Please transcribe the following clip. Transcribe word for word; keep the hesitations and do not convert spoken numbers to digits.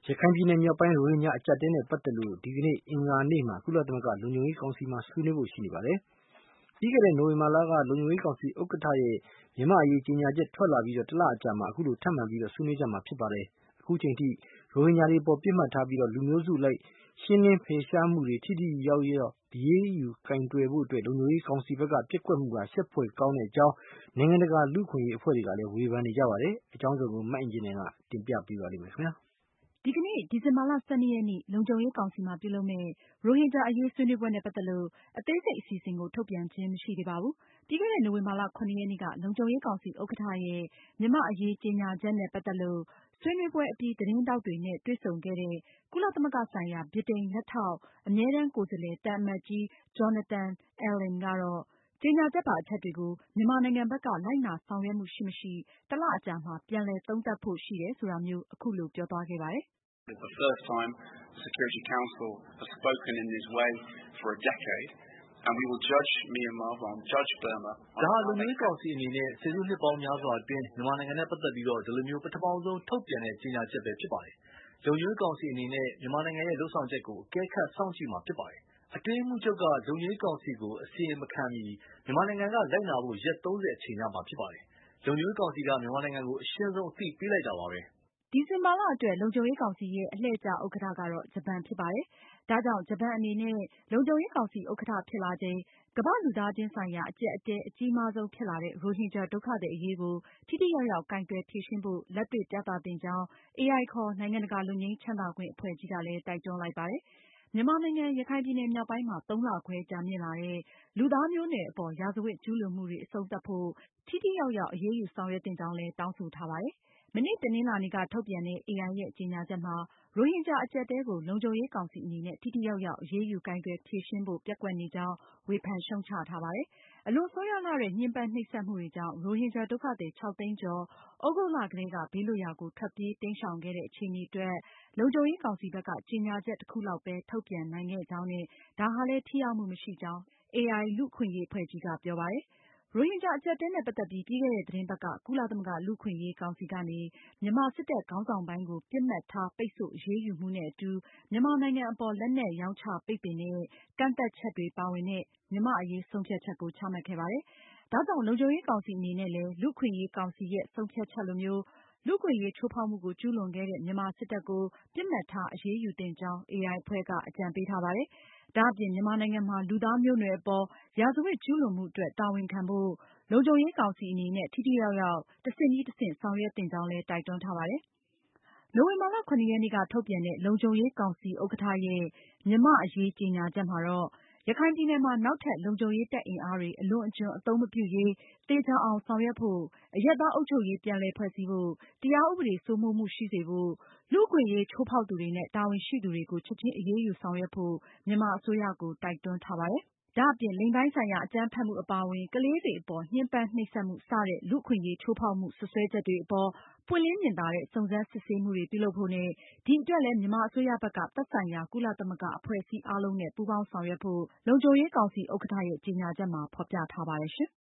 ရခိုင်ပြည်နယ်မြောက်ပိုင်းရိုဟင်ဂျာအကျပ်အတည်းနဲ့ပတ်သက်လို့ဒီကနေ့အင်္ဂါနေ့မှာကုလသမဂ္ဂလုံခြုံရေးကောင်စီမှာဆွေးနွေးဖို့ရှိနေပါတယ်။ပြီးခဲ့တဲ့နိုဝင်ဘာလကလုံခြုံရေးကောင်စီဥက္ကဋ္ဌရဲ့မြန်မာအရေးကြေညာချက်ထွက်လာပြီးတလအကြာမှာအခုလိုထပ်မံပြီးဆွေးနွေးကြမှာဖြစ်ပါတယ်။အခုချိန်ထိရိုဟင်ဂျာတွေပေါ်ပစ်မှတ်ထားပြီးလူမျိုးစုလိုက်ရှင်းလင်းဖယ်ရှားမှုတွေထိထိရောက်ရောက်အရေးယူကိုင်တွယ်ဖို့အတွက်လုံခြုံရေးကောင်စီဘက်ကပျက်ကွက်မှုဟာရှက်ဖွယ်ကောင်းတဲ့အကြောင်းနိုင်ငံတကာလူ့အခွင့်အရေးအဖွဲ့တွေကလည်းဝေဖန်နေကြပါတယ်။အကြောင်းစုံကိုမအင်ကြင်းနိုင်ကတင်ပြပေးပါလိမ့်မယ်ခင်ဗျာ။ဒီကနေ့ဒီဇင်ဘာလ ၁၂ ရက်နေ့လုံခြုံရေးကောင်စီမှာပြုလုပ်မယ့်ရိုဟင်ဂျာအရေးဆွေးနွေးပွဲနဲ့ပတ်သက်လို့အသေးစိတ်အစီအစဉ်ကိုထုတ်ပြန်ခြင်းမရှိသေးပါဘူး။ပြီးခဲ့တဲ့နိုဝင်ဘာလ ၇ ရက်နေ့ကလုံခြုံရေးကောင်စီဥက္ကဋ္ဌရဲ့မြန်မာ့အရေးကြေညာချက်နဲ့ပတ်သက်လို့ဆွေးနွေးပွဲအပြီးသတင်းထောက်တွေနဲ့တွေ့ဆုံခဲ့တဲ့ကုလသမဂ္ဂဆိုင်ရာဗြိတိန်လက်ထောက်အမြဲတမ်းကိုယ်စားလှယ်သံအမတ်ကြီး Jonathan Allen ကတော့ကြေညာချက်ပါအချက်တွေကိုမြန်မာနိုင်ငံဘက်ကလိုက်နာဆောင်ရွက်မှုရှိမရှိ တလအကြာမှာပြန်လည်သုံးသပ်ဖို့ရှိတယ်ဆိုတာမျိုးအခုလိုပြောသွားခဲ့ပါတယ်။ "It's the first time the Security Council has spoken in this way for a decade, and we will judge Myanmar, well, judge Burma." ဒါဟာလုံခြုံရေးကောင်စီအနေနဲ့ဆယ်စုနှစ်ပေါင်းများစွာအတွင်းမြန်မာနိုင်ငံနဲ့ပတ်သက်ပြီးဒီလိုမျိုးပထမဆုံးထုတ်ပြန်တဲ့ကြေညာချက်ပဲဖြစ်ပါတယ်။လုံခြုံရေးကောင်စီအနေနဲ့မြန်မာနိုင်ငံရဲ့လုပ်ဆောင်ချက်ကိုအကဲခတ်စောင့်ကြည့်မှာဖြစ်ပါတယ်။အတွင်းရေးမှူးချုပ်ကလုံခြုံရေးကောင်စီကိုအစီရင်မခံမီမြန်မာနိုင်ငံကလိုက်နာဖို့ရက်သုံးဆယ်အချိန်ရမှာဖြစ်ပါတယ်။လုံခြုံရေးကောင်စီကမြန်မာနိုင်ငံကိုအရှင်းဆုံးအသိပေးလိုက်တာပါပဲ။ဒီဇင်ဘာလအတွက်လုံခြုံရေးကောင်စီရဲ့အလှည့်ကျဥက္ကဋ္ဌကတော့ဂျပန်ဖြစ်ပါတယ်။ဒါကြောင့်ဂျပန်အနေနဲ့လုံခြုံရေးကောင်စီဥက္ကဋ္ဌဖြစ်လာချိန်ကမ္ဘာ့လူသားချင်းဆိုင်ရာအကျပ်အတည်းအကြီးမားဆုံးဖြစ်လာတဲ့ရိုဟင်ဂျာဒုက္ခသည်အရေးကိုထိထိရောက်ရောက်ကိုင်တွယ်ဖြေရှင်းဖို့လက်တွေ့ပြသသင့်ကြောင်း အေအိုင် ခေါ်နိုင်ငံတကာလွတ်ငြိမ်းချမ်းသာခွင့်အဖွဲ့ကြီးကလည်းတိုက်တွန်းလိုက်ပါတယ်။မြန်မာနိုင်ငံရခိုင်ပြည်နယ်မြောက်ပိုင်းမှာသုံးလခွဲကြာမြင့်လာတဲ့လူသားမျိုးနွယ်အပေါ်ရာဇဝတ်ကျူးလွန်မှုတွေအဆုံးသတ်ဖို့ထိထိရောက်ရောက်အရေးယူဆောင်ရွက်သင့်ကြောင်းလည်းတောင်းဆိုထားပါတယ်။မနေ့တနင်္လာနေ့ကထုတ်ပြန်တဲ့ အေအိုင် ရဲ့ကြေညာချက်မှာရိုဟင်ဂျာအကျပ်အတည်းကိုလုံခြုံရေးကောင်စီအနေနဲ့ထိထိရောက်ရောက်အရေးယူကိုင်တွယ်ဖြေရှင်းဖို့ပျက်ကွက်နေကြောင်းဝေဖန်ရှုတ်ချထားပါတယ်။အလွန်ဆိုးရွားလှတဲ့ညှဉ်းပန်းနှိပ်စက်မှုတွေကြောင့်ရိုဟင်ဂျာဒုက္ခသည်ခြောက်သိန်းကျော်သြဂုတ်လကတည်းကဘေးလွတ်ရာကိုထွက်ပြေးတိမ်းရှောင်ခဲ့တဲ့အခြေအနေအတွက်လုံခြုံရေးကောင်စီဘက်ကကြေညာချက်တခုလောက်ပဲထုတ်ပြန်နိုင်ခဲ့ကြောင်းနဲ့ဒါဟာလည်းထိရောက်မှုမရှိကြောင်း အေအိုင် လူ့အခွင့်အရေးအဖွဲ့ကြီးကပြောပါတယ်။ ရိုဟင်ဂျာအကျပ်အတည်းနဲ့ပတ်သက်ပြီးပြီးခဲ့တဲ့သတင်းပတ်ကကုလသမဂ္ဂလူ့အခွင့်အရေးကောင်စီကနေမြန်မာစစ်တပ်ခေါင်းဆောင်ပိုင်းကိုပစ်မှတ်ထားပိတ်ဆို့အရေးယူမှုနဲ့အတူမြန်မာနိုင်ငံအပေါ်လက်နက်ရောင်းချပိတ်ပင်တဲ့ကန့်သတ်ချက်တွေပါဝင်တဲ့မြန်မာ့အရေးဆုံးဖြတ်ချက်ကိုချမှတ်ခဲ့ပါတယ်။ဒါကြောင့်လုံခြုံရေးကောင်စီအနေနဲ့လည်းလူ့အခွင့်အရေးကောင်စီရဲ့ဆုံးဖြတ်ချက်လိုမျိုးလူ့အခွင့်အရေးချိုးဖောက်မှုကိုကျူးလွန်ခဲ့တဲ့မြန်မာစစ်တပ်ကိုပစ်မှတ်ထားအရေးယူသင့်ကြောင်း အေအိုင် အဖွဲ့ကအကြံပေးထားပါတယ်။ဒါအပြင်မြန်မာနိုင်ငံမှာလူသားမျိုးနွယ်အပေါ်ရာဇဝတ်ကျူးလွန်မှုအတွက်တာဝန်ခံဖို့လုံခြုံရေးကောင်စီအနေနဲ့ထိထိရောက်ရောက်တဆင့်ပြီးတဆင့်ဆောင်ရွက်သင့်ကြောင်းလည်းတိုက်တွန်းထားပါတယ်။နိုဝင်ဘာလ ၇ ရက်နေ့ကထုတ်ပြန်တဲ့လုံခြုံရေးကောင်စီဥက္ကဋ္ဌရဲ့မြန်မာ့အရေးကြေညာချက်မှာတော့ရခိုင်ပြည်နယ်မှာနောက်ထပ်လုံခြုံရေးတပ်အင်အားတွေအလွန်အကျွံအသုံးမပြုရေးသေချာအောင်ဆောင်ရွက်ဖို့၊ အရပ်သားအုပ်ချုပ်ရေးပြန်လည်ဖွဲ့စည်းဖို့၊ တရားဥပဒေစိုးမိုးမှုရှိစေဖို့၊ လူ့အခွင့်အရေးချိုးဖောက်သူတွေနဲ့တာဝန်ရှိသူတွေကိုချက်ချင်းအရေးယူဆောင်ရွက်ဖို့မြန်မာအစိုးရကိုတိုက်တွန်းထားပါတယ်။ဒါအပြင်လိင်ပိုင်းဆိုင်ရာအကြမ်းဖက်မှုအပါအဝင်ကလေးတွေအပေါ်ညှဉ်းပန်းနှိပ်စက်မှုစတဲ့လူ့အခွင့်အရေးချိုးဖောက်မှုစွပ်စွဲချက်တွေအပေါ်ပွင့်လင်းမြင်သာတဲ့စုံစမ်းစစ်ဆေးမှုတွေပြုလုပ်ဖို့နဲ့ဒီအတွက်လည်းမြန်မာအစိုးရဘက်ကသက်ဆိုင်ရာကုလသမဂ္ဂအဖွဲ့အစည်းအားလုံးနဲ့ပူးပေါင်းဆောင်ရွက်ဖို့လုံခြုံရေးကောင်စီဥက္ကဋ္ဌရဲ့ကြေညာချက်မှာဖေါ်ပြထားပါတယ်ရှင်